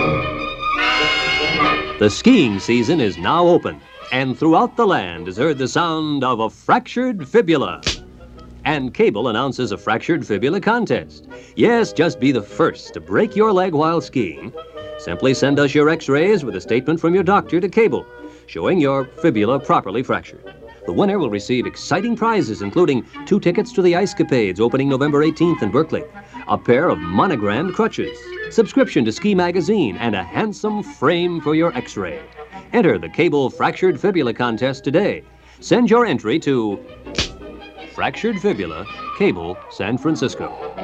The skiing season is now open, and throughout the land is heard the sound of a fractured fibula. And Cable announces a fractured fibula contest. Yes, just be the first to break your leg while skiing. Simply send us your x-rays with a statement from your doctor to Cable, showing your fibula properly fractured. The winner will receive exciting prizes, including 2 tickets to the Ice Capades opening November 18th in Berkeley, a pair of monogrammed crutches, subscription to Ski Magazine, and a handsome frame for your x-ray. Enter the Cable Fractured Fibula Contest today. Send your entry to Fractured Fibula, Cable, San Francisco.